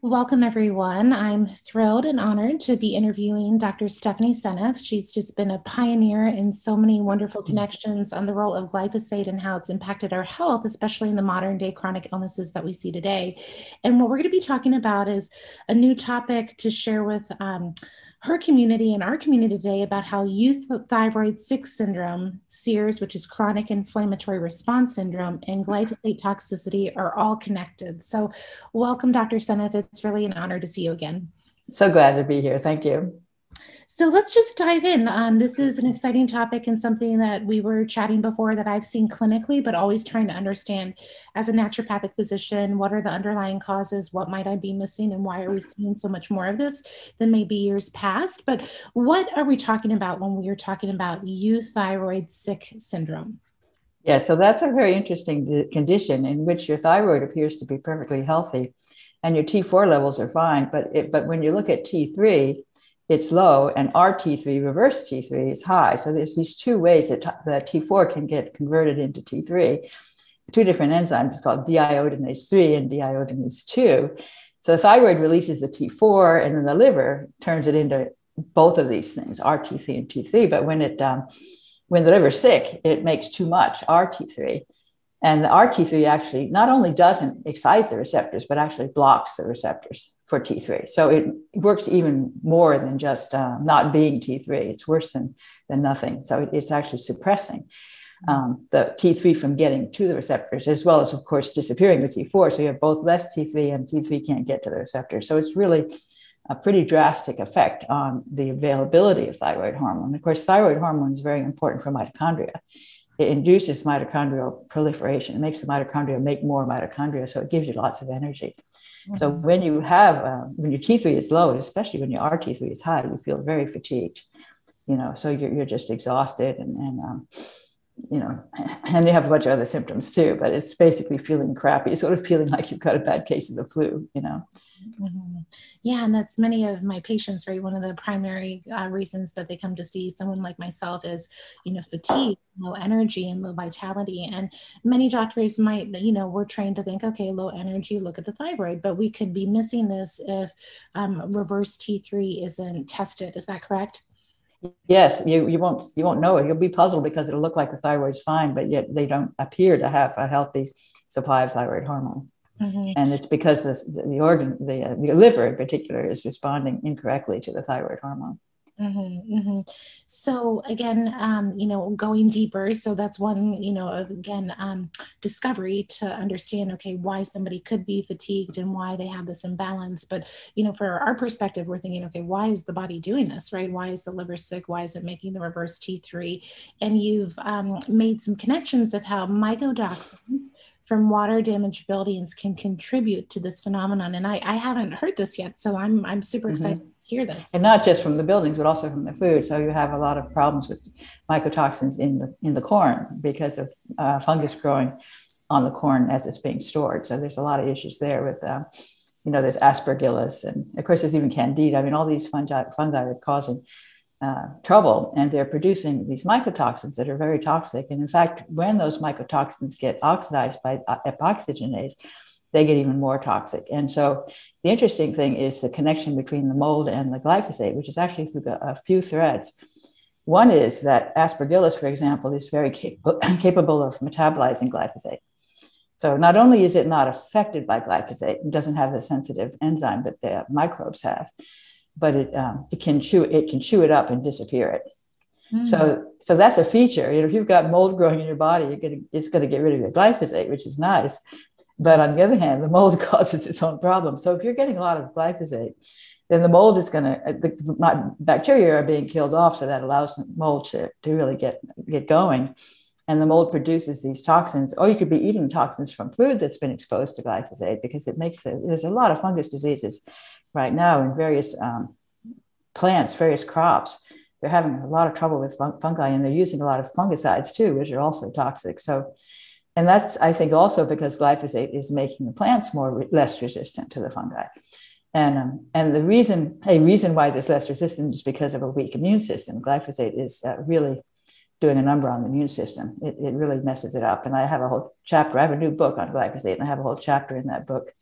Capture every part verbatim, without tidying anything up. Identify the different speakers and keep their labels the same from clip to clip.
Speaker 1: Welcome, everyone. I'm thrilled and honored to be interviewing Doctor Stephanie Seneff. She's just been a pioneer in so many wonderful connections on the role of glyphosate and how it's impacted our health, especially in the modern day chronic illnesses that we see today. And what we're going to be talking about is a new topic to share with um, her community and our community today about how youth thyroid six syndrome, SEERS, which is chronic inflammatory response syndrome, and glyphosate toxicity are all connected. So welcome, Doctor Seneff. It's really an honor to see you again.
Speaker 2: So glad to be here. Thank you.
Speaker 1: So let's just dive in. Um, this is an exciting topic and something that we were chatting before that I've seen clinically, but always trying to understand as a naturopathic physician, what are the underlying causes? What might I be missing? And why are we seeing so much more of this than maybe years past? But what are we talking about when we are talking about euthyroid sick syndrome?
Speaker 2: Yeah, so that's a very interesting condition in which your thyroid appears to be perfectly healthy and your T four levels are fine. But it, but when you look at T three, it's low, and R T three, reverse T three, is high. So there's these two ways that, that T four can get converted into T three, two different enzymes called deiodinase three and deiodinase two. So the thyroid releases the T four, and then the liver turns it into both of these things, R T three and T three. But when it um, when the liver's sick, it makes too much R T three. And the R T three actually not only doesn't excite the receptors, but actually blocks the receptors for T three. So it works even more than just uh, not being T three. It's worse than, than nothing. So it's actually suppressing um, the T three from getting to the receptors, as well as, of course, disappearing the T four. So you have both less T three and T three can't get to the receptors. So it's really a pretty drastic effect on the availability of thyroid hormone. Of course, thyroid hormone is very important for mitochondria. It induces mitochondrial proliferation. It makes the mitochondria make more mitochondria, so it gives you lots of energy. Mm-hmm. So when you have, uh, when your T three is low, and especially when your R T three is high, you feel very fatigued, you know, so you're, you're just exhausted and, and um, you know, and you have a bunch of other symptoms too, but it's basically feeling crappy, sort of feeling like you've got a bad case of the flu, you know.
Speaker 1: Mm-hmm. Yeah, and that's many of my patients, right? One of the primary uh, reasons that they come to see someone like myself is, you know, fatigue, low energy, and low vitality. And many doctors might, you know, we're trained to think, okay, low energy, look at the thyroid, but we could be missing this if um, reverse T three isn't tested. Is that correct?
Speaker 2: Yes, you, you won't you won't know it. You'll be puzzled because it'll look like the thyroid's fine, but yet they don't appear to have a healthy supply of thyroid hormone. Mm-hmm. And it's because this, the organ, the, uh, the liver in particular, is responding incorrectly to the thyroid hormone.
Speaker 1: Mm-hmm, mm-hmm. So again, um, you know, going deeper. So that's one, you know, again, um, discovery to understand, okay, why somebody could be fatigued and why they have this imbalance. But, you know, for our perspective, we're thinking, okay, why is the body doing this, right? Why is the liver sick? Why is it making the reverse T three? And you've um, made some connections of how mycotoxins from water damaged buildings can contribute to this phenomenon. And I, I haven't heard this yet, so I'm I'm super excited mm-hmm. to hear this.
Speaker 2: And not just from the buildings, but also from the food. So you have a lot of problems with mycotoxins in the in the corn because of uh, fungus growing on the corn as it's being stored. So there's a lot of issues there with, uh, you know, there's aspergillus, and of course there's even candida. I mean, all these fungi fungi are causing Uh, trouble, and they're producing these mycotoxins that are very toxic. And in fact, when those mycotoxins get oxidized by epoxygenase, they get even more toxic. And so the interesting thing is the connection between the mold and the glyphosate, which is actually through a, a few threads. One is that aspergillus, for example, is very capable, capable of metabolizing glyphosate. So not only is it not affected by glyphosate, it doesn't have the sensitive enzyme that the microbes have, but it um, it can chew it can chew it up and disappear it. Mm. So so that's a feature. You know, if you've got mold growing in your body, you're gonna it's going to get rid of your glyphosate, which is nice. But on the other hand, the mold causes its own problem. So if you're getting a lot of glyphosate, then the mold is going to the bacteria are being killed off, so that allows the mold to to really get get going. And the mold produces these toxins, or you could be eating toxins from food that's been exposed to glyphosate, because it makes the, there's a lot of fungus diseases right now in various um, plants, various crops. They're having a lot of trouble with fun- fungi, and they're using a lot of fungicides too, which are also toxic. So, and that's, I think, also because glyphosate is making the plants more re- less resistant to the fungi. And um, and the reason, a reason why there's less resistance is because of a weak immune system. Glyphosate is uh, really doing a number on the immune system. It, it really messes it up. And I have a whole chapter, I have a new book on glyphosate, and I have a whole chapter in that book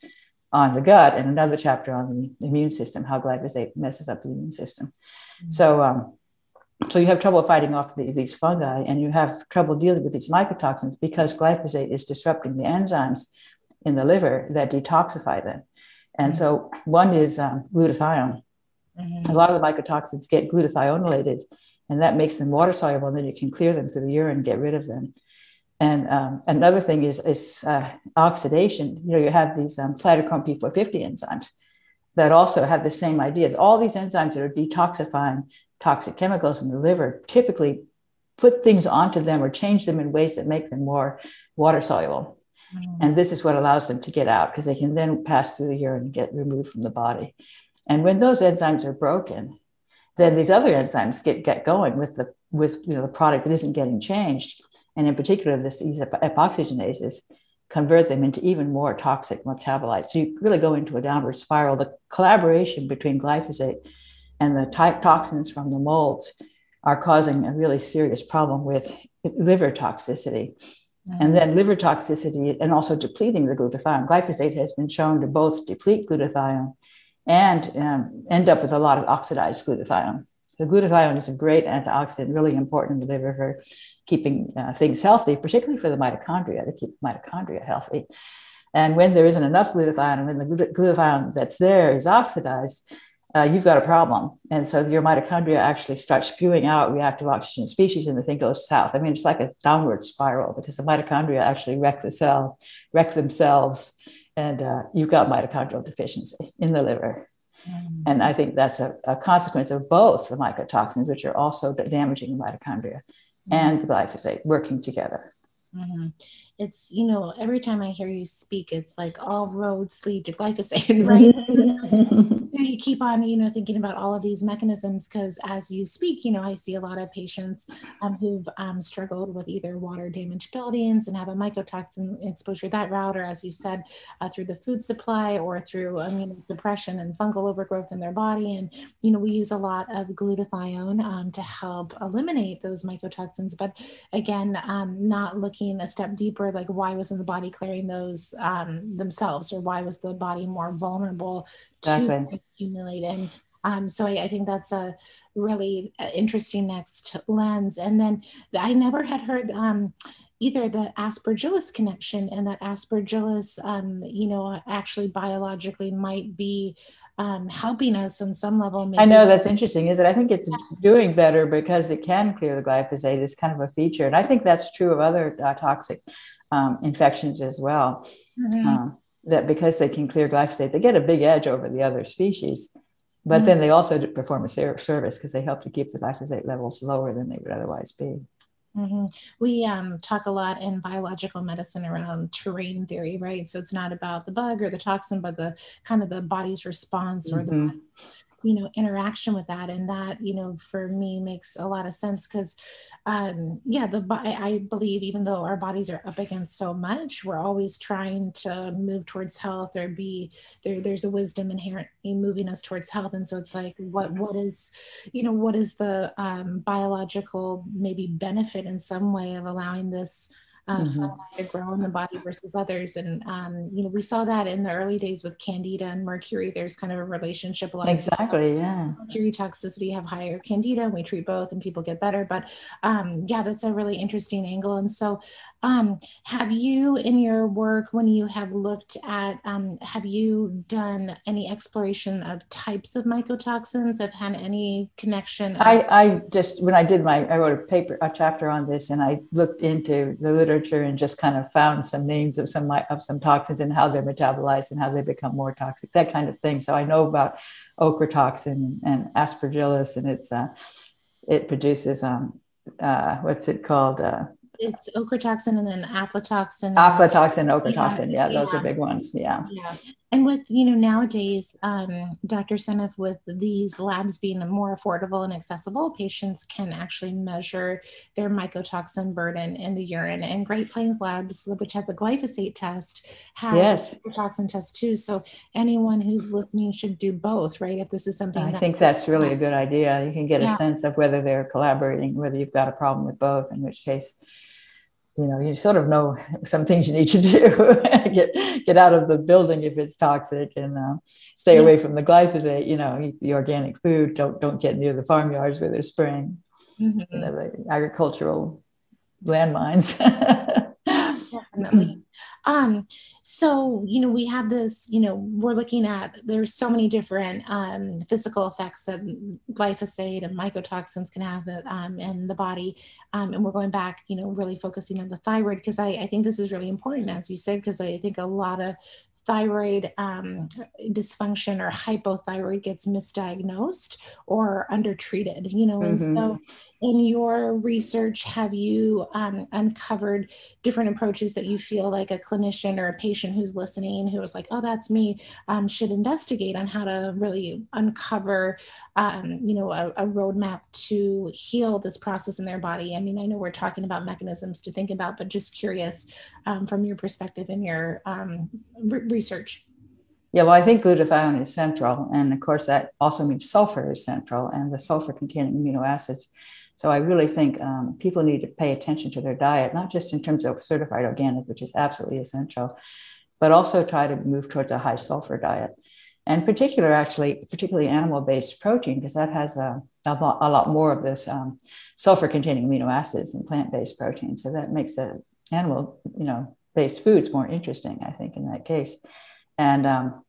Speaker 2: on the gut, and another chapter on the immune system, how glyphosate messes up the immune system. Mm-hmm. So, um, so you have trouble fighting off the, these fungi, and you have trouble dealing with these mycotoxins because glyphosate is disrupting the enzymes in the liver that detoxify them. And mm-hmm. so one is um, glutathione. Mm-hmm. A lot of the mycotoxins get glutathioneolated, and that makes them water soluble, and then you can clear them through the urine and get rid of them. And um, another thing is, is uh, oxidation. You know, you have these um, cytochrome P four fifty enzymes that also have the same idea. All these enzymes that are detoxifying toxic chemicals in the liver typically put things onto them or change them in ways that make them more water soluble. Mm. And this is what allows them to get out, because they can then pass through the urine and get removed from the body. And when those enzymes are broken, then these other enzymes get, get going with the with you know the product that isn't getting changed. And in particular, this, these epoxygenases convert them into even more toxic metabolites. So you really go into a downward spiral. The collaboration between glyphosate and the ty- toxins from the molds are causing a really serious problem with liver toxicity. Mm-hmm. And then liver toxicity and also depleting the glutathione. Glyphosate has been shown to both deplete glutathione and um, end up with a lot of oxidized glutathione. So glutathione is a great antioxidant, really important in the liver for keeping uh, things healthy, particularly for the mitochondria, to keep the mitochondria healthy. And when there isn't enough glutathione, and when the glutathione that's there is oxidized, uh, you've got a problem. And so your mitochondria actually start spewing out reactive oxygen species, and the thing goes south. I mean, it's like a downward spiral, because the mitochondria actually wreck the cell, wreck themselves, and uh, you've got mitochondrial deficiency in the liver. Mm-hmm. And I think that's a, a consequence of both the mycotoxins, which are also damaging the mitochondria, mm-hmm. and the glyphosate working together.
Speaker 1: Mm-hmm. It's, you know, every time I hear you speak, it's like all roads lead to glyphosate, right? You keep on, you know, thinking about all of these mechanisms, because as you speak, you know, I see a lot of patients um, who've um, struggled with either water damaged buildings and have a mycotoxin exposure that route, or as you said, uh, through the food supply or through immunosuppression and fungal overgrowth in their body. And, you know, we use a lot of glutathione um, to help eliminate those mycotoxins. But again, um, not looking a step deeper, like why wasn't the body clearing those um, themselves, or why was the body more vulnerable
Speaker 2: exactly.
Speaker 1: to accumulate? And um, so I, I think that's a really interesting next lens. And then I never had heard um, either the aspergillus connection, and that aspergillus, um, you know, actually biologically might be um, helping us on some level. Maybe.
Speaker 2: I know that's interesting, is it? I think it's doing better because it can clear the glyphosate. It's kind of a feature. And I think that's true of other uh, toxic um, infections as well. Mm-hmm. Um, that because they can clear glyphosate, they get a big edge over the other species. But mm-hmm. then they also perform a service because they help to keep the glyphosate levels lower than they would otherwise be.
Speaker 1: Mm-hmm. We um, talk a lot in biological medicine around terrain theory, right? So it's not about the bug or the toxin, but the kind of the body's response, mm-hmm. or the body, you know, interaction with that. And that, you know, for me makes a lot of sense, because um, yeah, the I believe even though our bodies are up against so much, we're always trying to move towards health, or be there. There's a wisdom inherent in moving us towards health. And so it's like, what what is, you know, what is the um, biological maybe benefit in some way of allowing this Uh, mm-hmm. fungi to grow in the body versus others? And um, you know, we saw that in the early days with Candida and mercury. There's kind of a relationship. A lot
Speaker 2: exactly, yeah.
Speaker 1: Mercury toxicity have higher Candida, and we treat both, and people get better. But um, yeah, that's a really interesting angle. And so, um, have you, in your work, when you have looked at, um, have you done any exploration of types of mycotoxins? Have had any connection? Of-
Speaker 2: I, I just when I did my, I wrote a paper, a chapter on this, and I looked into the literature and just kind of found some names of some of some toxins and how they're metabolized and how they become more toxic, that kind of thing. So I know about ochratoxin and aspergillus, and it's uh, it produces um uh, what's it called? Uh,
Speaker 1: it's ochratoxin, and then aflatoxin.
Speaker 2: Aflatoxin, ochratoxin, yeah, yeah, those
Speaker 1: yeah.
Speaker 2: are big ones, yeah.
Speaker 1: Yeah. And with, you know, nowadays, um, Doctor Seneff, with these labs being more affordable and accessible, patients can actually measure their mycotoxin burden in the urine. And Great Plains Labs, which has a glyphosate test, has
Speaker 2: yes.
Speaker 1: a mycotoxin test too. So anyone who's listening should do both, right? If this is something
Speaker 2: I
Speaker 1: that
Speaker 2: think that's really a good idea. You can get
Speaker 1: yeah.
Speaker 2: a sense of whether they're collaborating, whether you've got a problem with both, in which case you know, you sort of know some things you need to do. get get out of the building if it's toxic, and uh, stay yeah. away from the glyphosate. You know, eat the organic food. Don't don't get near the farmyards where they're spraying, mm-hmm. you know, the agricultural landmines.
Speaker 1: Definitely. Um, so, you know, we have this, you know, we're looking at, there's so many different um, physical effects that glyphosate and mycotoxins can have um, in the body. Um, and we're going back, you know, really focusing on the thyroid, because I, I think this is really important, as you said, because I think a lot of thyroid um, dysfunction or hypothyroid gets misdiagnosed or undertreated, you know, and mm-hmm. so in your research, have you um, uncovered different approaches that you feel like a clinician or a patient who's listening, who was like, oh, that's me, um, should investigate on how to really uncover, um, you know, a, a roadmap to heal this process in their body? I mean, I know we're talking about mechanisms to think about, but just curious um, from your perspective and your um, re- research.
Speaker 2: Yeah, well, I think glutathione is central. And of course, that also means sulfur is central, and the sulfur containing amino acids. So I really think um, people need to pay attention to their diet, not just in terms of certified organic, which is absolutely essential, but also try to move towards a high sulfur diet. And particular, actually, particularly animal-based protein, because that has a, a, lot, a lot more of this um, sulfur-containing amino acids than plant-based protein. So that makes the animal, you know, based foods more interesting, I think, in that case. And um,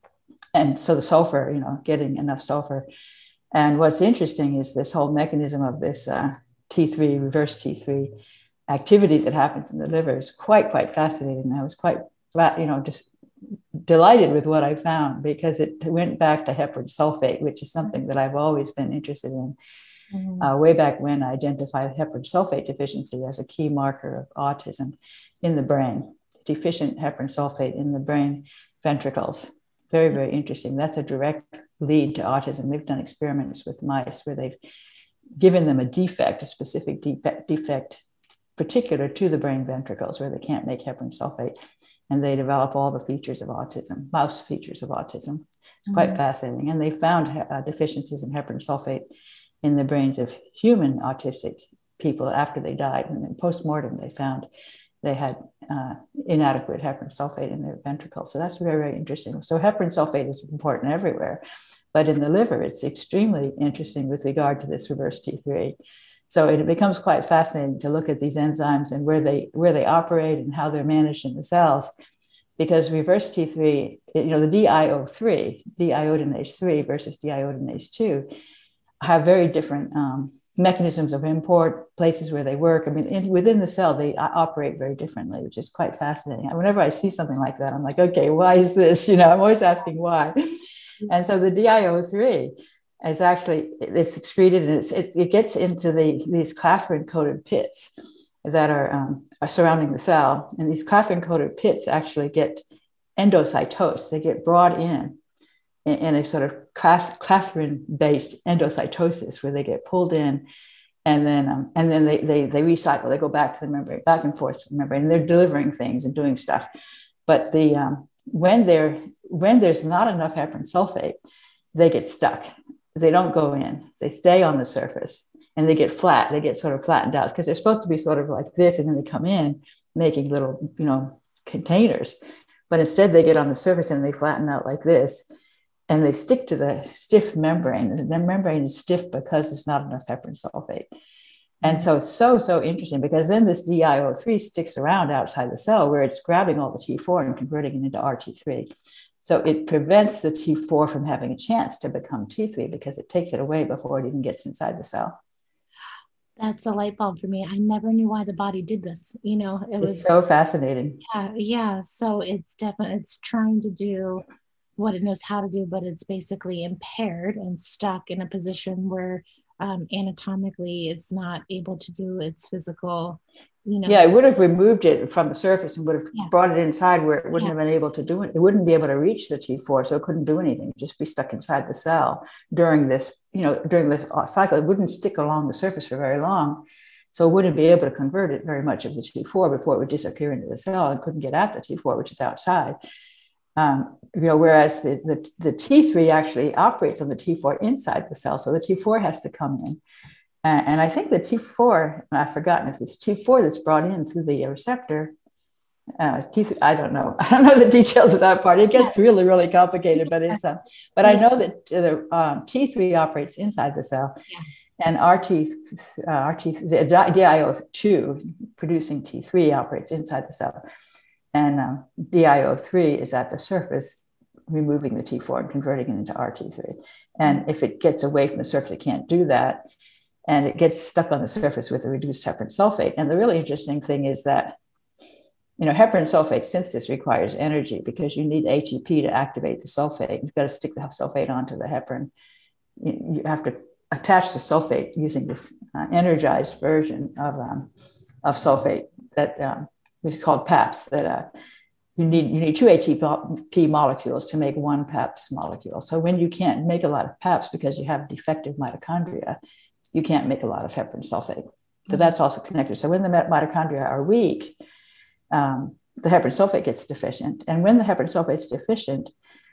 Speaker 2: and so the sulfur, you know, getting enough sulfur. And what's interesting is this whole mechanism of this uh, T three, reverse T three activity that happens in the liver is quite, quite fascinating. I was quite, you know, just delighted with what I found, because it went back to heparan sulfate, which is something that I've always been interested in. Mm-hmm. Uh, way back when I identified heparan sulfate deficiency as a key marker of autism in the brain, deficient heparan sulfate in the brain ventricles. Very, very interesting. That's a direct lead to autism. They've done experiments with mice where they've given them a defect, a specific defect, defect particular to the brain ventricles, where they can't make heparan sulfate, and they develop all the features of autism, mouse features of autism. It's quite mm-hmm. fascinating. And they found uh, deficiencies in heparan sulfate in the brains of human autistic people after they died. And then post-mortem, they found they had uh, inadequate heparan sulfate in their ventricles. So that's very, very interesting. So heparan sulfate is important everywhere, but in the liver, it's extremely interesting with regard to this reverse T three. So it becomes quite fascinating to look at these enzymes and where they where they operate and how they're managed in the cells, because reverse T three, you know, the D I O three, deiodinase three versus deiodinase two, have very different um, mechanisms of import, places where they work. I mean, in, within the cell, they operate very differently, which is quite fascinating. Whenever I see something like that, I'm like, okay, why is this? You know, I'm always asking why. And so the D I O three is actually, it's excreted, and it's, it, it gets into the these clathrin-coated pits that are, um, are surrounding the cell. And these clathrin-coated pits actually get endocytosed. They get brought in in, in a sort of clathrin-based endocytosis, where they get pulled in, and then um, and then they, they they recycle. They go back to the membrane, back and forth to the membrane, and they're delivering things and doing stuff. But the um, when they're when there's not enough heparan sulfate, they get stuck. They don't go in. They stay on the surface, and they get flat. They get sort of flattened out, because they're supposed to be sort of like this, and then they come in making little, you know, containers. But instead, they get on the surface and they flatten out like this, and they stick to the stiff membrane. The membrane is stiff because there's not enough heparan sulfate. And so it's so, so interesting, because then this D I O three sticks around outside the cell, where it's grabbing all the T four and converting it into R T three. So it prevents the T four from having a chance to become T three, because it takes it away before it even gets inside the cell.
Speaker 1: That's a light bulb for me. I never knew why the body did this. You know, it was
Speaker 2: it's so fascinating.
Speaker 1: Yeah, yeah. So it's definitely, it's trying to do what it knows how to do, but it's basically impaired and stuck in a position where um, anatomically it's not able to do its physical, you know.
Speaker 2: Yeah, it would have removed it from the surface and would have
Speaker 1: yeah.
Speaker 2: brought it inside, where it wouldn't
Speaker 1: yeah.
Speaker 2: have been able to do it. It wouldn't be able to reach the T four, so it couldn't do anything. It'd just be stuck inside the cell during this, you know, during this cycle. It wouldn't stick along the surface for very long. So it wouldn't be able to convert it very much of the T four before it would disappear into the cell, and couldn't get at the T four, which is outside. Um, you know, whereas the, the, the T three actually operates on the T four inside the cell. So the T four has to come in Uh, and I think the T four, I've forgotten if it's T four that's brought in through the receptor. Uh, T three, I don't know. I don't know the details of that part. It gets really, really complicated, but it's, uh, but I know that the um, T three operates inside the cell.
Speaker 1: Yeah.
Speaker 2: And R T, uh, R T, the D I O two producing T three operates inside the cell. And um, D I O three is at the surface, removing the T four and converting it into R T three. And if it gets away from the surface, it can't do that. And it gets stuck on the surface with a reduced heparan sulfate. And the really interesting thing is that, you know, heparan sulfate synthesis requires energy because you need A T P to activate the sulfate. You've got to stick the sulfate onto the heparin. You have to attach the sulfate using this uh, energized version of, um, of sulfate that um, is called PAPS. That uh, you need you need two A T P molecules to make one PAPS molecule. So when you can't make a lot of PAPS because you have defective mitochondria, you can't make a lot of heparan sulfate. So that's also connected. So when the mitochondria are weak, um, the heparan sulfate gets deficient. And when the heparan sulfate is deficient,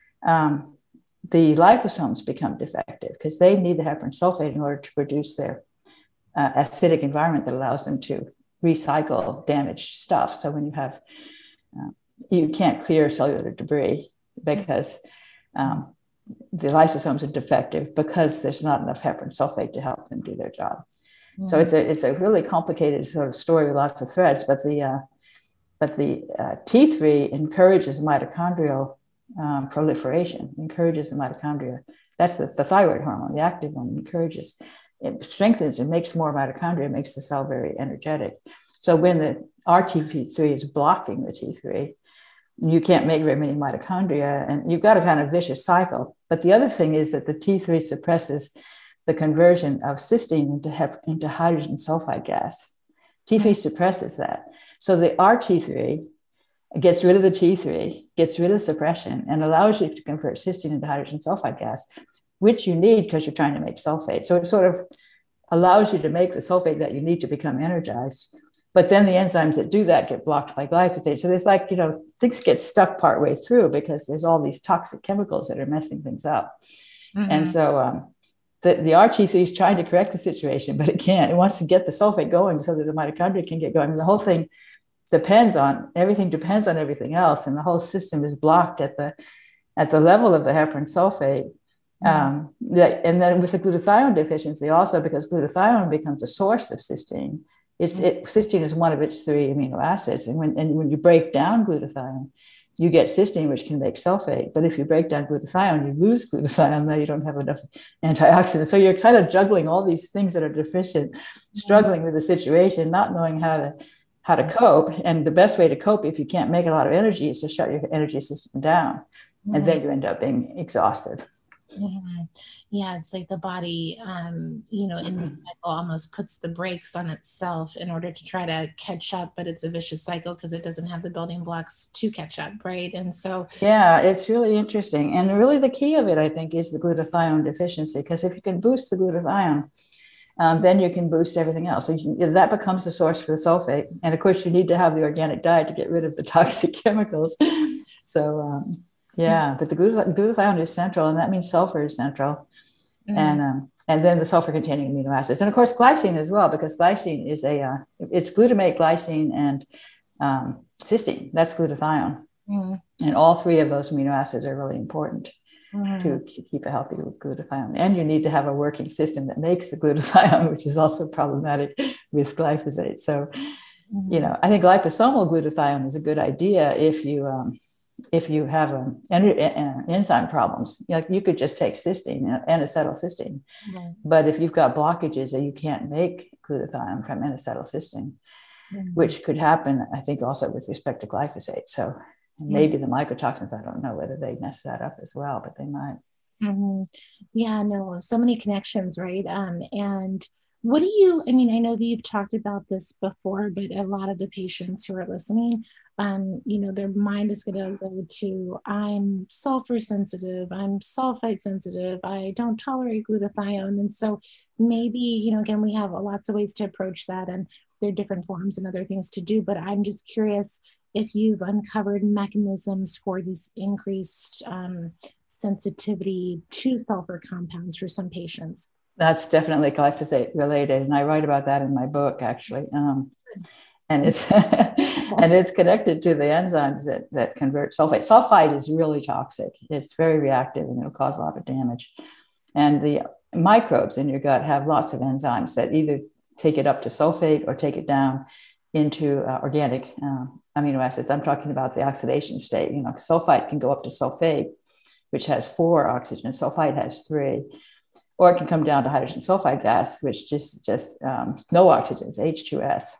Speaker 2: um, the liposomes become defective because they need the heparan sulfate in order to produce their uh, acidic environment that allows them to recycle damaged stuff. So when you have, uh, you can't clear cellular debris because um, the lysosomes are defective because there's not enough heparan sulfate to help them do their job. Mm-hmm. So it's a, it's a really complicated sort of story with lots of threads, but the, uh, but the uh, T three encourages mitochondrial um, proliferation, encourages the mitochondria. That's the, the thyroid hormone, the active one, encourages, it strengthens and makes more mitochondria, makes the cell very energetic. So when the R T three is blocking the T three, you can't make very many mitochondria, and you've got a kind of vicious cycle. But the other thing is that the T three suppresses the conversion of cysteine into, hep- into hydrogen sulfide gas. T three suppresses that. So the R T three gets rid of the T three, gets rid of suppression, and allows you to convert cysteine into hydrogen sulfide gas, which you need because you're trying to make sulfate. So it sort of allows you to make the sulfate that you need to become energized. But then the enzymes that do that get blocked by glyphosate. So there's like, you know, things get stuck partway through because there's all these toxic chemicals that are messing things up. Mm-hmm. And so um, the, the R T three is trying to correct the situation, but it can't. It wants to get the sulfate going so that the mitochondria can get going. And the whole thing depends on, everything depends on everything else. And the whole system is blocked at the, at the level of the heparan sulfate. Mm-hmm. Um, that, and then with the glutathione deficiency also, because glutathione becomes a source of cysteine. It's, it, cysteine is one of its three amino acids. And when, and when you break down glutathione, you get cysteine, which can make sulfate. But if you break down glutathione, you lose glutathione, then you don't have enough antioxidants. So you're kind of juggling all these things that are deficient, struggling with the situation, not knowing how to, how to cope. And the best way to cope if you can't make a lot of energy is to shut your energy system down. Mm-hmm. And then you end up being exhausted.
Speaker 1: Mm-hmm. Yeah, it's like the body, um, you know, in the cycle almost puts the brakes on itself in order to try to catch up, but it's a vicious cycle because it doesn't have the building blocks to catch up, right? And so,
Speaker 2: yeah, it's really interesting. And really the key of it, I think, is the glutathione deficiency, because if you can boost the glutathione, um, then you can boost everything else. So you, that becomes the source for the sulfate. And of course, you need to have the organic diet to get rid of the toxic chemicals. So, um, yeah, but the glutathione is central, and that means sulfur is central. Mm. And um, and then the sulfur-containing amino acids. And of course, glycine as well, because glycine is a, uh, it's glutamate, glycine, and um, cysteine. That's glutathione. Mm. And all three of those amino acids are really important mm. to keep a healthy glutathione. And you need to have a working system that makes the glutathione, which is also problematic with glyphosate. So, mm. you know, I think liposomal glutathione is a good idea if you... Um, if you have um, en- en- enzyme problems. Like you could just take cysteine, N-acetylcysteine. Right. But if you've got blockages that you can't make glutathione from N-acetylcysteine, mm-hmm. which could happen, I think, also with respect to glyphosate. So maybe mm-hmm. the mycotoxins, I don't know whether they mess that up as well, but they might.
Speaker 1: Mm-hmm. Yeah, no, so many connections, right? Um, and what do you, I mean, I know that you've talked about this before, but a lot of the patients who are listening, um, you know, their mind is going to go to, I'm sulfur sensitive, I'm sulfite sensitive, I don't tolerate glutathione. And so maybe, you know, again, we have lots of ways to approach that, and there are different forms and other things to do, but I'm just curious if you've uncovered mechanisms for this increased um, sensitivity to sulfur compounds for some patients.
Speaker 2: That's definitely glyphosate related, and I write about that in my book, actually. Um, and it's and it's connected to the enzymes that that convert sulfite. Sulfite is really toxic. It's very reactive, and it'll cause a lot of damage. And the microbes in your gut have lots of enzymes that either take it up to sulfate or take it down into uh, organic uh, amino acids. I'm talking about the oxidation state. You know, sulfite can go up to sulfate, which has four oxygen. Sulfite has three. Or it can come down to hydrogen sulfide gas, which just just um, no oxygen, it's H two S.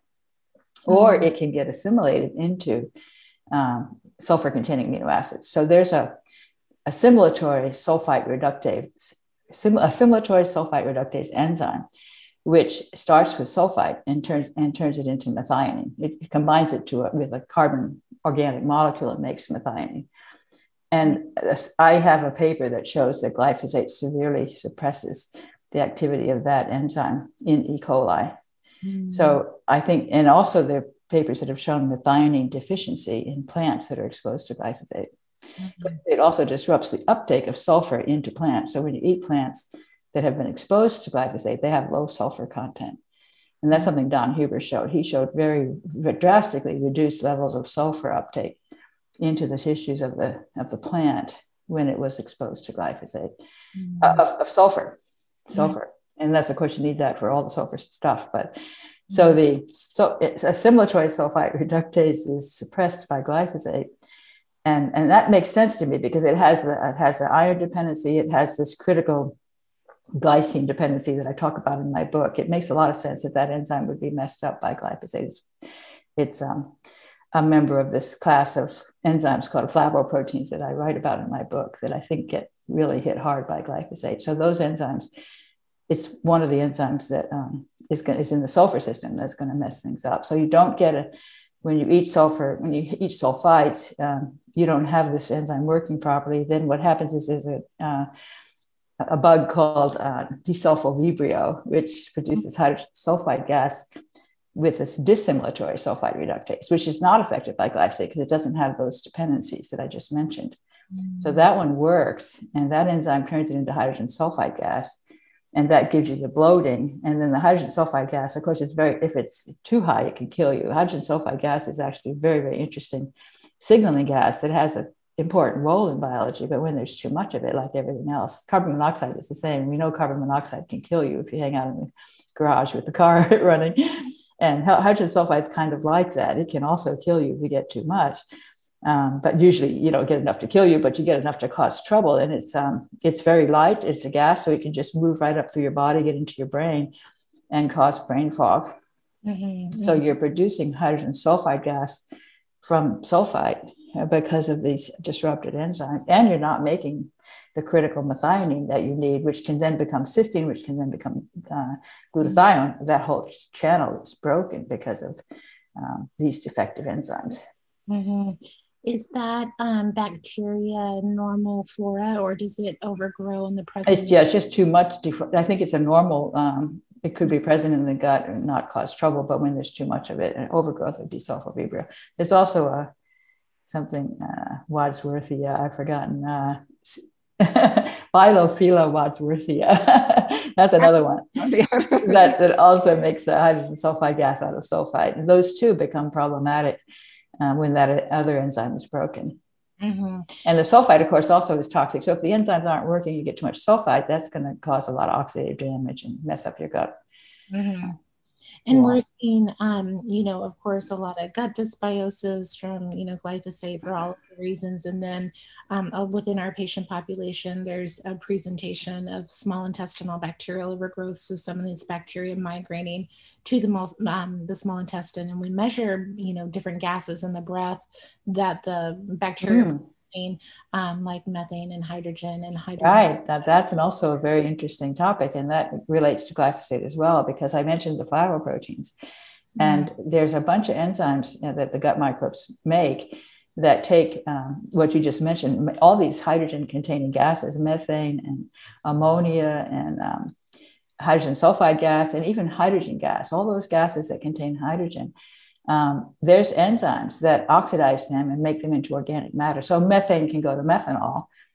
Speaker 2: Or it can get assimilated into um, sulfur-containing amino acids. So there's a assimilatory sulfite reductase, sim, assimilatory sulfite reductase enzyme, which starts with sulfite and turns and turns it into methionine. It combines it to a, with a carbon organic molecule and makes methionine. And I have a paper that shows that glyphosate severely suppresses the activity of that enzyme in E. coli. Mm. So I think, and also there are papers that have shown methionine deficiency in plants that are exposed to glyphosate. Mm-hmm. It also disrupts the uptake of sulfur into plants. So when you eat plants that have been exposed to glyphosate, they have low sulfur content. And that's something Don Huber showed. He showed very, very drastically reduced levels of sulfur uptake into the tissues of the of the plant when it was exposed to glyphosate, mm-hmm. uh, of, of sulfur, sulfur. Mm-hmm. And that's, of course, you need that for all the sulfur stuff. But mm-hmm. so the so it's assimilatory sulfite reductase is suppressed by glyphosate. And, and that makes sense to me because it has the it has the iron dependency, it has this critical glycine dependency that I talk about in my book. It makes a lot of sense that that enzyme would be messed up by glyphosate. It's, it's um, a member of this class of enzymes called flavoproteins that I write about in my book that I think get really hit hard by glyphosate. So those enzymes, it's one of the enzymes that um, is, gonna, is in the sulfur system that's going to mess things up. So you don't get a, when you eat sulfur, when you eat sulfites, um, you don't have this enzyme working properly. Then what happens is there's a, uh, a bug called uh, desulfovibrio, which produces hydrogen sulfide gas with this dissimilatory sulfite reductase, which is not affected by glyphosate because it doesn't have those dependencies that I just mentioned. Mm. So that one works, and that enzyme turns it into hydrogen sulfide gas, and that gives you the bloating. And then the hydrogen sulfide gas, of course, it's very, if it's too high, it can kill you. Hydrogen sulfide gas is actually a very, very interesting signaling gas that has an important role in biology, but when there's too much of it, like everything else, carbon monoxide is the same. We know carbon monoxide can kill you if you hang out in the garage with the car running. And hydrogen sulfide is kind of like that. It can also kill you if you get too much. Um, but usually you don't get enough to kill you, but you get enough to cause trouble. And it's um, it's very light. It's a gas, so it can just move right up through your body, get into your brain, and cause brain fog. Mm-hmm. So you're producing hydrogen sulfide gas from sulfite because of these disrupted enzymes, and you're not making the critical methionine that you need, which can then become cysteine, which can then become uh, glutathione. Mm-hmm. That whole channel is broken because of um, these defective enzymes.
Speaker 1: Mm-hmm. Is that um, bacteria normal flora, or does it overgrow in the present?
Speaker 2: It's, yeah, it's just too much. Def- I think it's a normal, um, it could be present in the gut and not cause trouble, but when there's too much of it, an overgrowth of desulfovibrio. There's also a, something uh, Wadsworthia, I've forgotten, uh, Bilophila wadsworthia. That's another one that, that also makes a hydrogen sulfide gas out of sulfite. And those two become problematic uh, when that other enzyme is broken. Mm-hmm. And the sulfite, of course, also is toxic. So if the enzymes aren't working, you get too much sulfite, that's going to cause a lot of oxidative damage and mess up your gut.
Speaker 1: Mm-hmm. And yeah. We're seeing, um, you know, of course, a lot of gut dysbiosis from, you know, glyphosate for all of the reasons. And then um, uh, within our patient population, there's a presentation of small intestinal bacterial overgrowth. So some of these bacteria migrating to the, most, um, the small intestine. And we measure, you know, different gases in the breath that the bacteria mm. Um, like methane and hydrogen and hydrogen.
Speaker 2: Right, that, that's an also a very interesting topic, and that relates to glyphosate as well, because I mentioned the flavoproteins, mm-hmm. and there's a bunch of enzymes, you know, that the gut microbes make that take um, what you just mentioned, all these hydrogen-containing gases, methane and ammonia and um, hydrogen sulfide gas, and even hydrogen gas, all those gases that contain hydrogen. Um, there's enzymes that oxidize them and make them into organic matter. So methane can go to methanol,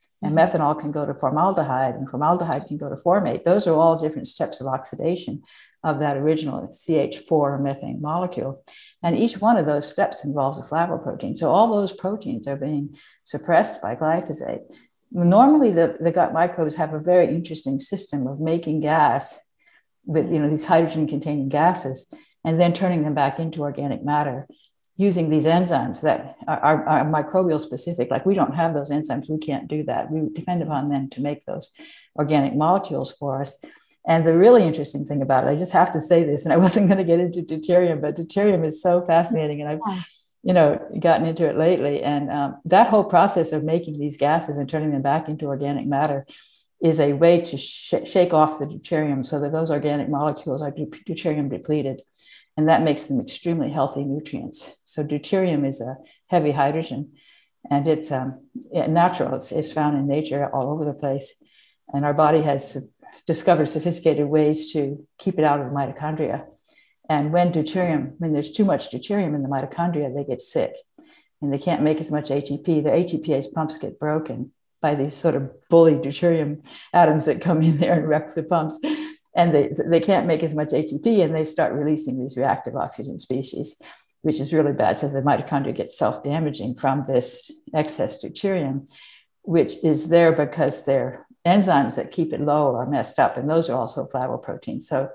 Speaker 2: And methanol can go to formaldehyde, and formaldehyde can go to formate. Those are all different steps of oxidation of that original C H four methane molecule. And each one of those steps involves a flavoprotein. So all those proteins are being suppressed by glyphosate. Normally, the, the gut microbes have a very interesting system of making gas with, you know, these hydrogen-containing gases and then turning them back into organic matter using these enzymes that are, are, are microbial specific. Like we don't have those enzymes, we can't do that. We depend upon them to make those organic molecules for us. And the really interesting thing about it, I just have to say this, and I wasn't going to get into deuterium, but deuterium is so fascinating, and I've, you know, gotten into it lately. And um, that whole process of making these gases and turning them back into organic matter is a way to sh- shake off the deuterium so that those organic molecules are de- deuterium depleted. And that makes them extremely healthy nutrients. So deuterium is a heavy hydrogen, and it's um, natural. It's, it's found in nature all over the place. And our body has discovered sophisticated ways to keep it out of the mitochondria. And when deuterium, when there's too much deuterium in the mitochondria, they get sick and they can't make as much A T P. The A T Pase pumps get broken by these sort of bully deuterium atoms that come in there and wreck the pumps. And they, they can't make as much A T P, and they start releasing these reactive oxygen species, which is really bad. So the mitochondria get self-damaging from this excess deuterium, which is there because their enzymes that keep it low are messed up. And those are also flavoproteins. So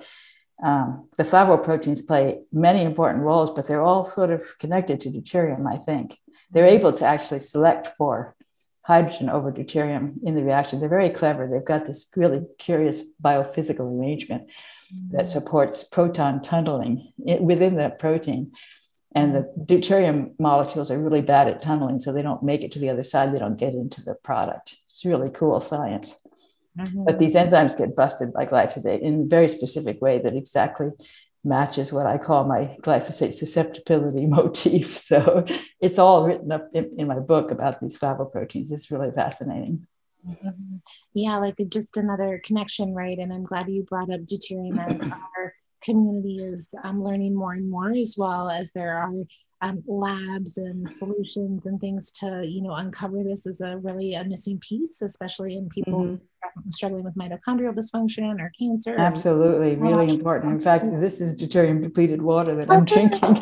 Speaker 2: um, the flavoproteins play many important roles, but they're all sort of connected to deuterium, I think. They're able to actually select for hydrogen over deuterium in the reaction. They're very clever. They've got this really curious biophysical arrangement mm-hmm. that supports proton tunneling within that protein. And the deuterium molecules are really bad at tunneling, so they don't make it to the other side. They don't get into the product. It's really cool science. Mm-hmm. But these enzymes get busted by glyphosate in a very specific way that exactly matches what I call my glyphosate susceptibility motif. So it's all written up in, in my book about these flavoproteins. It's really fascinating.
Speaker 1: Mm-hmm. Yeah, like just another connection, right? And I'm glad you brought up deuterium as our community is um, learning more and more, as well as there are um, labs and solutions and things to, you know, uncover this as a really a missing piece, especially in people mm-hmm. struggling with mitochondrial dysfunction or cancer.
Speaker 2: Absolutely, or, really important. In fact, this is deuterium depleted water that I'm drinking.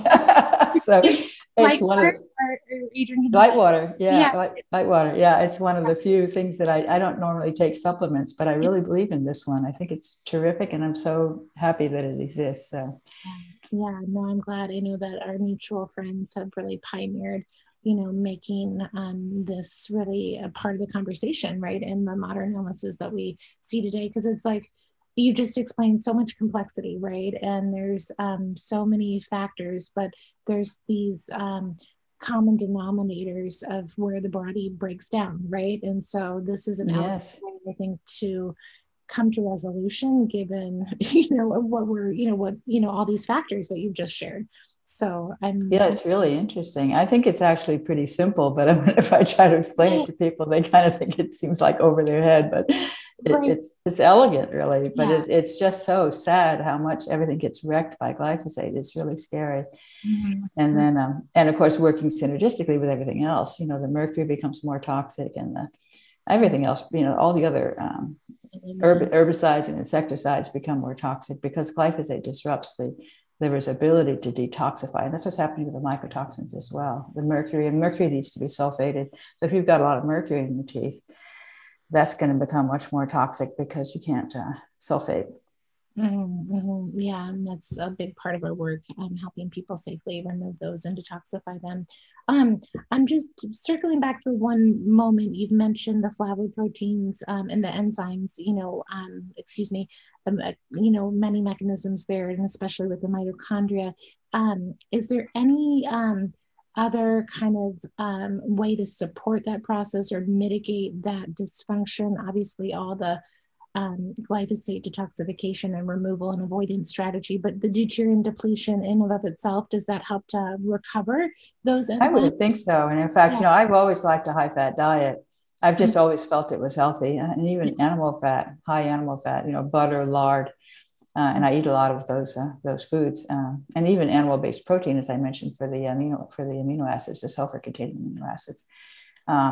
Speaker 2: So it's one of the, light water. Yeah, yeah. Light, light water. Yeah, it's one of the few things that I, I don't normally take supplements, but I really believe in this one. I think it's terrific, and I'm so happy that it exists. So.
Speaker 1: Yeah, no, I'm glad. I know that our mutual friends have really pioneered, you know, making um, this really a part of the conversation, right? In the modern illnesses that we see today, because it's like, you just explained so much complexity, right? And there's um, so many factors, but there's these um, common denominators of where the body breaks down, right? And so this is an
Speaker 2: yes.
Speaker 1: way, I think, to come to resolution given, you know, what we're, you know, what, you know, all these factors that you've just shared. So I'm
Speaker 2: yeah, it's really interesting. I think it's actually pretty simple, but if I try to explain it to people, they kind of think it seems like over their head, but it, right. it's it's elegant, really. But yeah. it's it's just so sad how much everything gets wrecked by glyphosate. It's really scary. Mm-hmm. And then, um, and of course, working synergistically with everything else, you know, the mercury becomes more toxic, and the everything else, you know, all the other um, herb, herbicides and insecticides become more toxic because glyphosate disrupts the liver's ability to detoxify. And that's what's happening with the mycotoxins as well. The mercury, and mercury needs to be sulfated. So if you've got a lot of mercury in your teeth, that's going to become much more toxic because you can't uh, sulfate.
Speaker 1: Mm-hmm, mm-hmm. Yeah, and that's a big part of our work, um, helping people safely remove those and detoxify them. Um, I'm just circling back for one moment. You've mentioned the flavoproteins um, and the enzymes, you know, um, excuse me, um, uh, you know, many mechanisms there, and especially with the mitochondria. Um, is there any um, other kind of um, way to support that process or mitigate that dysfunction? Obviously, all the Um, glyphosate detoxification and removal and avoidance strategy, but the deuterium depletion in and of itself, does that help to recover those enzymes?
Speaker 2: I would think so. And in fact, yeah. you know, I've always liked a high fat diet. I've just mm-hmm. always felt it was healthy, and even mm-hmm. animal fat, high animal fat, you know, butter, lard, uh, and I eat a lot of those uh, those foods, uh, and even animal-based protein, as I mentioned, for the amino for the amino acids, the sulfur-containing amino acids. Um,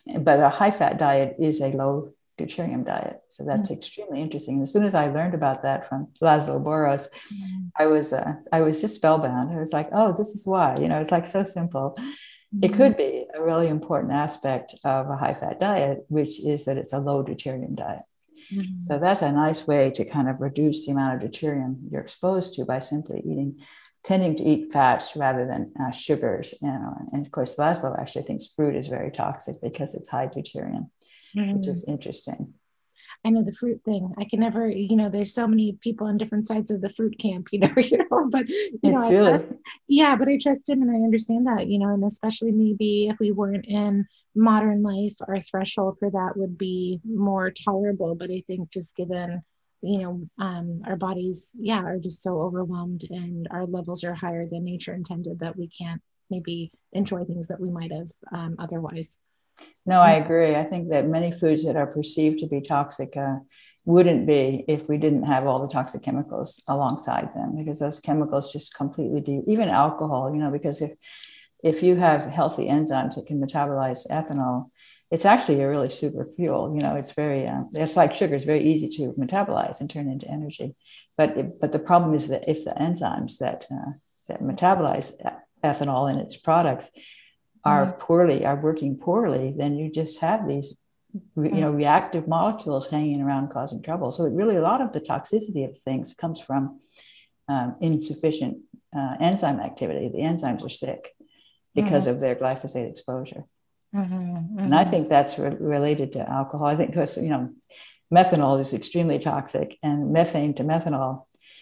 Speaker 2: but a high-fat diet is a low deuterium diet. So that's mm-hmm. extremely interesting. As soon as I learned about that from Laszlo Boros, mm-hmm. I was uh, I was just spellbound. I was like, oh, this is why. You know, it's like so simple. Mm-hmm. It could be a really important aspect of a high-fat diet, which is that it's a low deuterium diet. Mm-hmm. So that's a nice way to kind of reduce the amount of deuterium you're exposed to by simply eating, tending to eat fats rather than uh, sugars. You know? And of course, Laszlo actually thinks fruit is very toxic because it's high deuterium. Mm-hmm. Which is interesting.
Speaker 1: I know the fruit thing. I can never, you know, there's so many people on different sides of the fruit camp, you know, you know, but you
Speaker 2: it's
Speaker 1: know,
Speaker 2: really,
Speaker 1: I, yeah, but I trust him and I understand that, you know, and especially maybe if we weren't in modern life, our threshold for that would be more tolerable. But I think just given, you know, um, our bodies, yeah, are just so overwhelmed and our levels are higher than nature intended that we can't maybe enjoy things that we might have um, otherwise.
Speaker 2: No, I agree. I think that many foods that are perceived to be toxic uh, wouldn't be if we didn't have all the toxic chemicals alongside them, because those chemicals just completely do, even alcohol, you know, because if if you have healthy enzymes that can metabolize ethanol, it's actually a really super fuel. You know, it's very, uh, it's like sugar, it's very easy to metabolize and turn into energy. But it, but the problem is that if the enzymes that uh, that metabolize ethanol and its products are poorly, are working poorly, then you just have these, you know, reactive molecules hanging around causing trouble. So it really, a lot of the toxicity of things comes from um, insufficient uh, enzyme activity. The enzymes are sick because mm-hmm. of their glyphosate exposure. Mm-hmm, mm-hmm. And I think that's re- related to alcohol. I think because, you know, methanol is extremely toxic, and methane to methanol,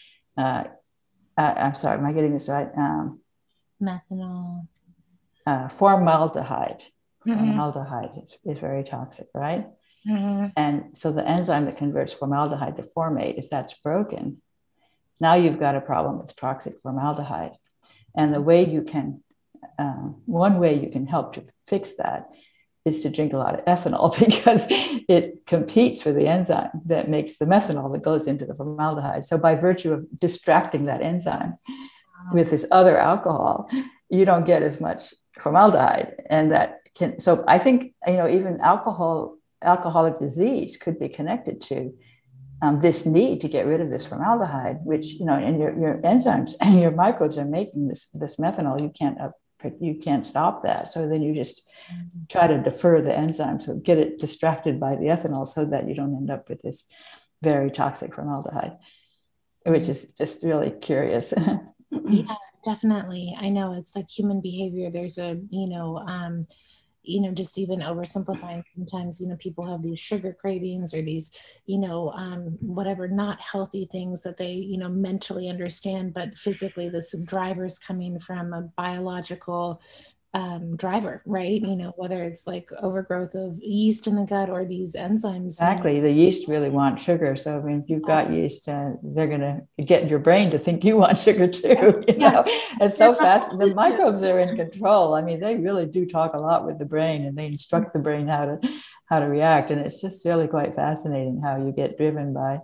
Speaker 2: uh, I, I'm sorry, am I getting this right? Um,
Speaker 1: methanol.
Speaker 2: Uh, formaldehyde. Mm-hmm. Formaldehyde is, is very toxic, right? Mm-hmm. And so the enzyme that converts formaldehyde to formate, if that's broken, now you've got a problem with toxic formaldehyde. And the way you can, um, one way you can help to fix that is to drink a lot of ethanol, because it competes with the enzyme that makes the methanol that goes into the formaldehyde. So by virtue of distracting that enzyme with this other alcohol, you don't get as much formaldehyde. And that can, so I think, you know, even alcohol, alcoholic disease could be connected to um, this need to get rid of this formaldehyde, which, you know, and your, your enzymes and your microbes are making this, this methanol. You can't, uh, you can't stop that. So then you just try to defer the enzyme. So get it distracted by the ethanol so that you don't end up with this very toxic formaldehyde, which is just really curious.
Speaker 1: Yeah, definitely. I know it's like human behavior. There's a, you know, um, you know, just even oversimplifying sometimes, you know, people have these sugar cravings or these, you know, um, whatever, not healthy things that they, you know, mentally understand, but physically this driver's coming from a biological um, driver, right? You know, whether it's like overgrowth of yeast in the gut or these enzymes.
Speaker 2: Exactly. The yeast really want sugar. So I mean, if you've got yeast, uh, they're going to get your brain to think you want sugar too. You know, it's so fast. The microbes are in control. I mean, they really do talk a lot with the brain, and they instruct the brain how to, how to react. And it's just really quite fascinating how you get driven by,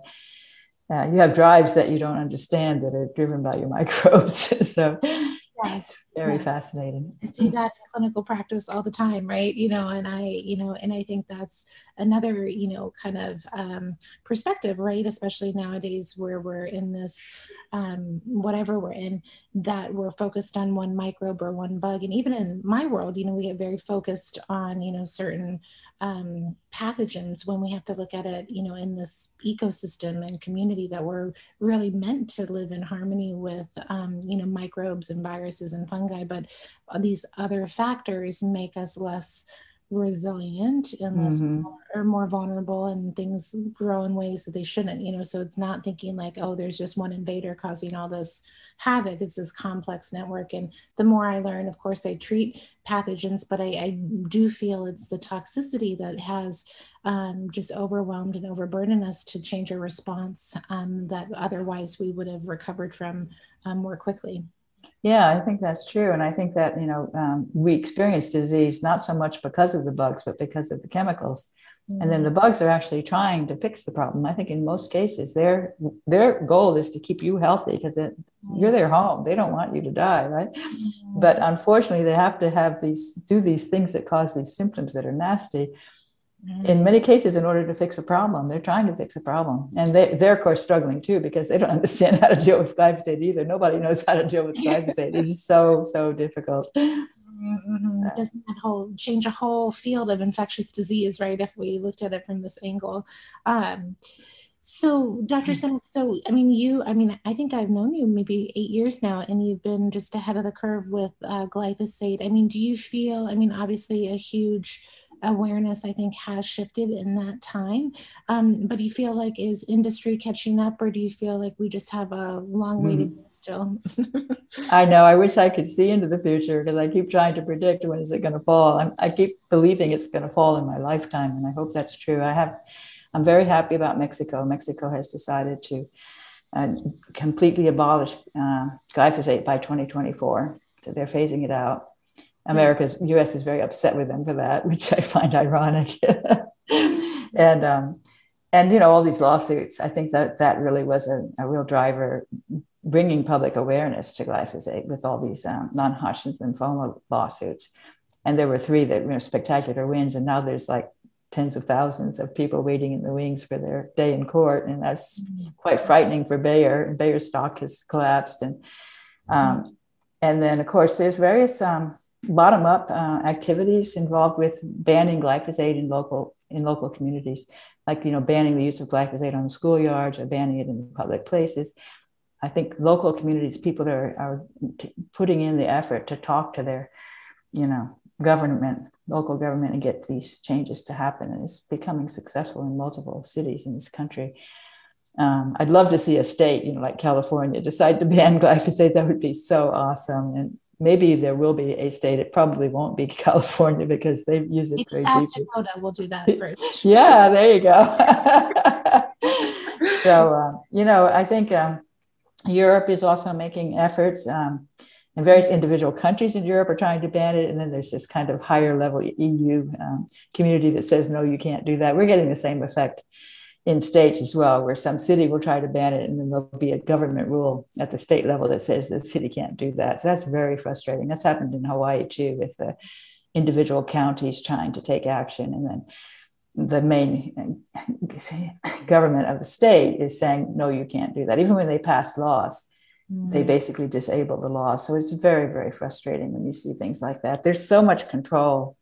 Speaker 2: uh, you have drives that you don't understand that are driven by your microbes. So yes. Very yeah. fascinating.
Speaker 1: I see that in clinical practice all the time, right? You know, and I, you know, and I think that's another, you know, kind of um, perspective, right? Especially nowadays where we're in this, um, whatever we're in, that we're focused on one microbe or one bug. And even in my world, you know, we get very focused on, you know, certain um, pathogens when we have to look at it, you know, in this ecosystem and community that we're really meant to live in harmony with, um, you know, microbes and viruses and fungi, but these other factors make us less resilient and less mm-hmm. or more vulnerable, and things grow in ways that they shouldn't, you know, so it's not thinking like, oh, there's just one invader causing all this havoc. It's this complex network. And the more I learn, of course, I treat pathogens, but I, I do feel it's the toxicity that has um, just overwhelmed and overburdened us to change our response um, that otherwise we would have recovered from um, more quickly.
Speaker 2: Yeah, I think that's true. And I think that, you know, um, we experience disease not so much because of the bugs, but because of the chemicals And then the bugs are actually trying to fix the problem. I think in most cases, their their goal is to keep you healthy because you're their home. They don't want you to die, right? Mm-hmm. But unfortunately, they have to have these do these things that cause these symptoms that are nasty. Mm-hmm. In many cases, in order to fix a problem, they're trying to fix a problem, and they they're of course struggling too because they don't understand how to deal with glyphosate either. Nobody knows how to deal with glyphosate. It's just so so difficult.
Speaker 1: Mm-hmm. Doesn't that whole change a whole field of infectious disease, right? If we looked at it from this angle. Um, so Doctor Seneff, so, I mean, you, I mean, I think I've known you maybe eight years now, and you've been just ahead of the curve with uh, glyphosate. I mean, do you feel, I mean, obviously a huge awareness, I think, has shifted in that time. Um, but do you feel like, is industry catching up, or do you feel like we just have a long way mm. to go still?
Speaker 2: I know. I wish I could see into the future because I keep trying to predict when is it going to fall. I'm, I keep believing it's going to fall in my lifetime, and I hope that's true. I have, I'm very happy about Mexico. Mexico has decided to uh, completely abolish uh, glyphosate by twenty twenty-four. So they're phasing it out. America's U S is very upset with them for that, which I find ironic. and um, and you know, all these lawsuits. I think that that really was a, a real driver, bringing public awareness to glyphosate with all these um, non-Hodgkin's lymphoma lawsuits. And there were three that were spectacular wins, and now there's like tens of thousands of people waiting in the wings for their day in court, and that's quite frightening for Bayer. Bayer's stock has collapsed, and um, and then of course there's various um, bottom-up uh, activities involved with banning glyphosate in local in local communities, like you know banning the use of glyphosate on the schoolyards or banning it in public places. I think local communities, people are are t- putting in the effort to talk to their, you know, government, local government, and get these changes to happen. And it's becoming successful in multiple cities in this country. Um, I'd love to see a state, you know, like California, decide to ban glyphosate. That would be so awesome. And maybe there will be a state. It probably won't be California because they use it very deeply.
Speaker 1: Dakota will do that first.
Speaker 2: Yeah, there you go. So, uh, you know, I think um, Europe is also making efforts. Um, and various individual countries in Europe are trying to ban it. And then there's this kind of higher level E U um, community that says, no, you can't do that. We're getting the same effect in states as well, where some city will try to ban it, and then there'll be a government rule at the state level that says the city can't do that. So that's very frustrating. That's happened in Hawaii too, with the individual counties trying to take action, and then the main government of the state is saying, no, you can't do that. Even when they pass laws, mm. they basically disable the law. So it's very, very frustrating when you see things like that. There's so much control.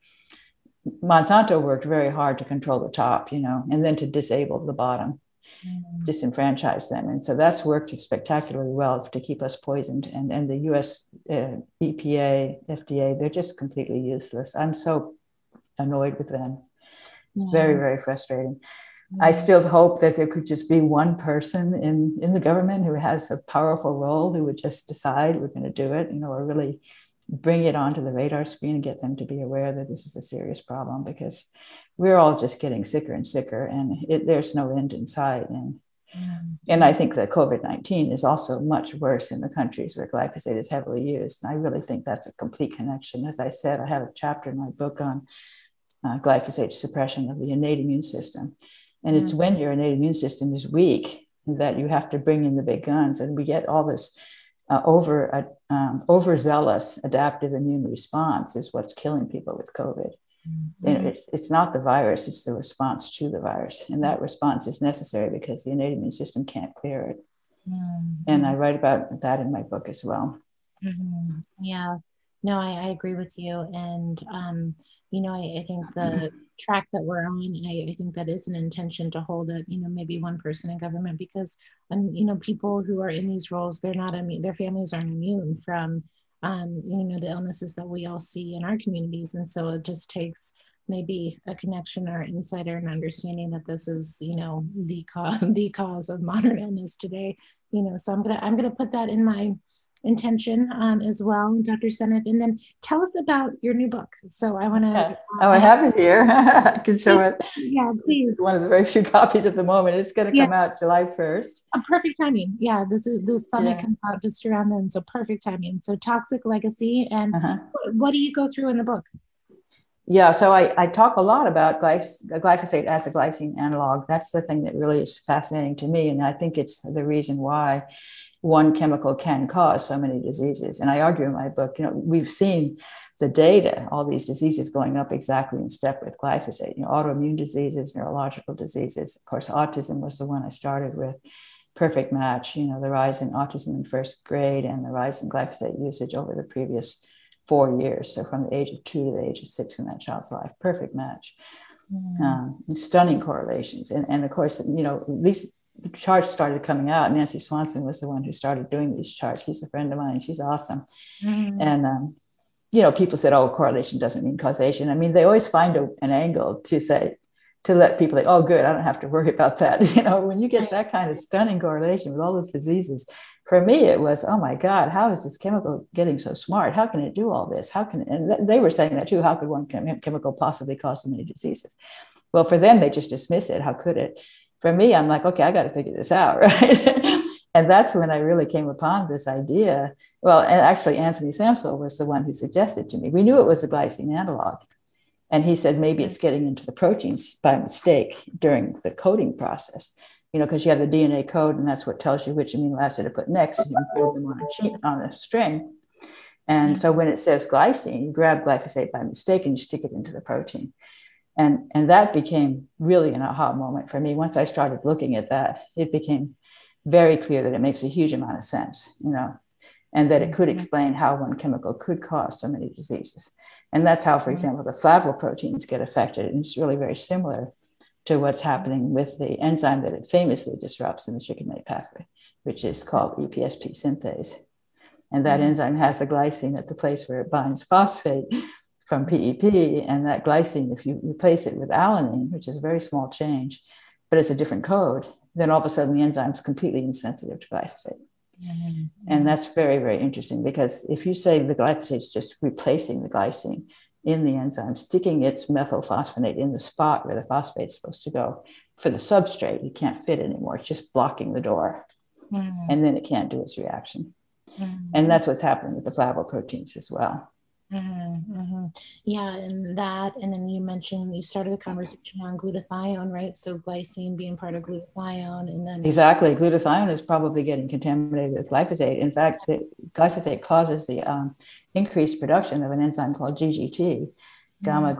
Speaker 2: Monsanto worked very hard to control the top, you know, and then to disable the bottom, mm. disenfranchise them. And so that's worked spectacularly well to keep us poisoned. And, and the U S uh, E P A, F D A, they're just completely useless. I'm so annoyed with them. It's yeah. very, very frustrating. Yeah. I still hope that there could just be one person in, in the government who has a powerful role who would just decide we're going to do it, you know, or really bring it onto the radar screen and get them to be aware that this is a serious problem, because we're all just getting sicker and sicker, and it, there's no end in sight. And yeah. and I think that COVID nineteen is also much worse in the countries where glyphosate is heavily used. And I really think that's a complete connection. As I said, I have a chapter in my book on uh, glyphosate suppression of the innate immune system. And yeah. it's when your innate immune system is weak that you have to bring in the big guns. And we get all this Uh, over uh, um, overzealous adaptive immune response is what's killing people with COVID. Mm-hmm. And it's, it's not the virus, it's the response to the virus. And that response is necessary because the innate immune system can't clear it. Mm-hmm. And I write about that in my book as well.
Speaker 1: Mm-hmm. Yeah, no, I, I agree with you. And, um, you know, I, I think the track that we're on, I, I think that is an intention to hold it, you know, maybe one person in government, because, um, you know, people who are in these roles, they're not immune, their families aren't immune from, um, you know, the illnesses that we all see in our communities. And so it just takes maybe a connection or insight or an understanding that this is, you know, the cause, the cause of modern illness today, you know, so I'm going to, I'm going to put that in my intention um, as well, Doctor Seneff. And then tell us about your new book. So I want to.
Speaker 2: Yeah. Oh, I have it here. I can show it.
Speaker 1: Yeah, please.
Speaker 2: It's one of the very few copies at the moment. It's going to
Speaker 1: yeah.
Speaker 2: come out July first.
Speaker 1: A perfect timing. Yeah, this is this summit
Speaker 2: yeah.
Speaker 1: comes out just around then. So perfect timing. So Toxic Legacy. And uh-huh. what, what do you go through in the book?
Speaker 2: Yeah, so I, I talk a lot about glyphs- glyphosate as a glycine analog. That's the thing that really is fascinating to me. And I think it's the reason why one chemical can cause so many diseases. And I argue in my book, you know, we've seen the data, all these diseases going up exactly in step with glyphosate, you know, autoimmune diseases, neurological diseases. Of course, autism was the one I started with. Perfect match, you know, the rise in autism in first grade and the rise in glyphosate usage over the previous four years. So from the age of two to the age of six in that child's life, perfect match. Mm. Um, stunning correlations. And, and of course, you know, these charts started coming out. Nancy Swanson was the one who started doing these charts. She's a friend of mine. She's awesome. Mm. And, um, you know, people said, oh, correlation doesn't mean causation. I mean, they always find a, an angle to say, to let people think, oh, good, I don't have to worry about that. You know, when you get that kind of stunning correlation with all those diseases, for me, it was, oh my God, how is this chemical getting so smart? How can it do all this? How can it? And th- they were saying that too. How could one chem- chemical possibly cause so many diseases? Well, for them, they just dismiss it. How could it? For me, I'm like, okay, I got to figure this out, right? And that's when I really came upon this idea. Well, and actually, Anthony Samsel was the one who suggested to me. We knew it was a glycine analog. And he said, maybe it's getting into the proteins by mistake during the coding process, you know, because you have the D N A code and that's what tells you which amino acid to put next. And you code them on a, chain, on a string. And mm-hmm. so when it says glycine, you grab glyphosate by mistake and you stick it into the protein. And, and that became really an aha moment for me. Once I started looking at that, it became very clear that it makes a huge amount of sense, you know, and that it could explain how one chemical could cause so many diseases. And that's how, for example, the flavoproteins get affected. And it's really very similar to what's happening with the enzyme that it famously disrupts in the chicken-MATE pathway, which is called E P S P synthase. And that mm-hmm. enzyme has the glycine at the place where it binds phosphate from P E P. And that glycine, if you replace it with alanine, which is a very small change, but it's a different code, then all of a sudden the enzyme is completely insensitive to glyphosate. Mm-hmm. And that's very, very interesting because if you say the glyphosate is just replacing the glycine in the enzyme, sticking its methylphosphonate in the spot where the phosphate is supposed to go for the substrate, you can't fit anymore. It's just blocking the door. Mm-hmm. And then it can't do its reaction. Mm-hmm. And that's what's happening with the flavoproteins as well.
Speaker 1: Mm-hmm, mm-hmm. Yeah, and that, and then you mentioned you started the conversation on glutathione, right? So glycine being part of glutathione, and then
Speaker 2: exactly, glutathione is probably getting contaminated with glyphosate. In fact, the glyphosate causes the um, increased production of an enzyme called G G T, gamma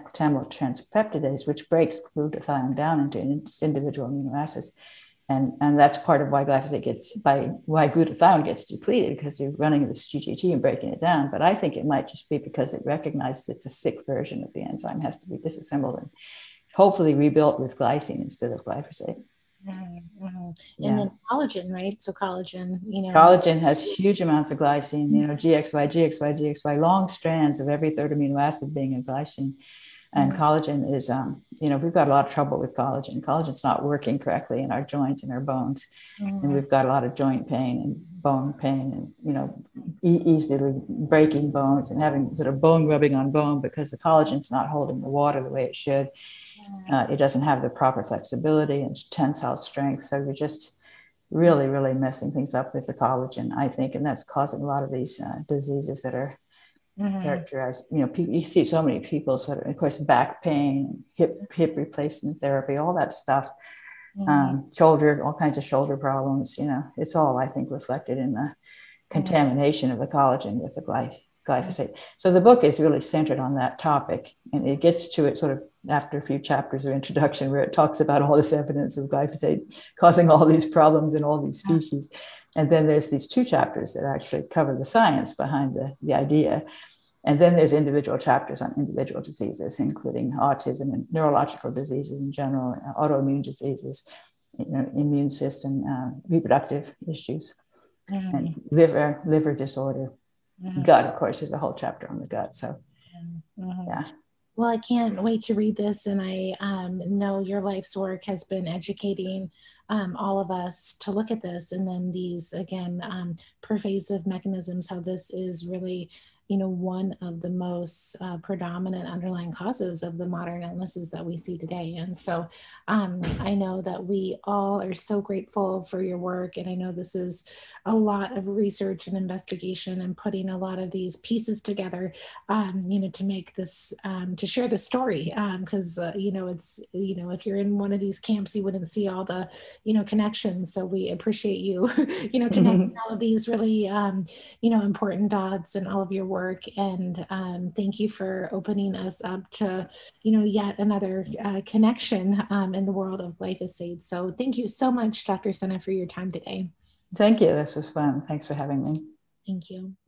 Speaker 2: glutamylotranspeptidase, which breaks glutathione down into its individual amino acids. And, and that's part of why glyphosate gets, by why glutathione gets depleted, because you're running this G G T and breaking it down. But I think it might just be because it recognizes it's a sick version of the enzyme, has to be disassembled and hopefully rebuilt with glycine instead of glyphosate.
Speaker 1: Mm-hmm. And yeah. then collagen, right? So collagen, you know.
Speaker 2: Collagen has huge amounts of glycine, you know, G X Y, G X Y, G X Y, long strands of every third amino acid being a glycine. And mm-hmm. collagen is, um, you know, we've got a lot of trouble with collagen. Collagen's not working correctly in our joints and our bones. Mm-hmm. And we've got a lot of joint pain and bone pain and, you know, e- easily breaking bones and having sort of bone rubbing on bone because the collagen's not holding the water the way it should. Mm-hmm. Uh, it doesn't have the proper flexibility and tensile strength. So you're just really, really messing things up with the collagen, I think. And that's causing a lot of these uh, diseases that are Mm-hmm. characterized, you know, people, you see so many people sort of, of course, back pain, hip hip replacement therapy, all that stuff, mm-hmm. um, shoulder, all kinds of shoulder problems. You know, it's all, I think, reflected in the contamination mm-hmm. of the collagen with the gly- glyphosate. So the book is really centered on that topic, and it gets to it sort of after a few chapters of introduction where it talks about all this evidence of glyphosate causing all these problems in all these species. And then there's these two chapters that actually cover the science behind the, the idea. And then there's individual chapters on individual diseases, including autism and neurological diseases in general, autoimmune diseases, you know, immune system, uh, reproductive issues, mm-hmm. and liver, liver disorder. Mm-hmm. Gut, of course, there's a whole chapter on the gut. So, mm-hmm. yeah.
Speaker 1: Well, I can't wait to read this. And I um, know your life's work has been educating um, all of us to look at this. And then these, again, um, pervasive mechanisms, how this is really you know, one of the most uh, predominant underlying causes of the modern illnesses that we see today. And so um, I know that we all are so grateful for your work. And I know this is a lot of research and investigation and putting a lot of these pieces together, um, you know, to make this, um, to share the story. Because, um, uh, you know, it's, you know, if you're in one of these camps, you wouldn't see all the, you know, connections. So we appreciate you, you know, connecting all of these really, um, you know, important dots and all of your work. And um, thank you for opening us up to, you know, yet another uh, connection um, in the world of glyphosate. So thank you so much, Doctor Sena, for your time today.
Speaker 2: Thank you. This was fun. Thanks for having me.
Speaker 1: Thank you.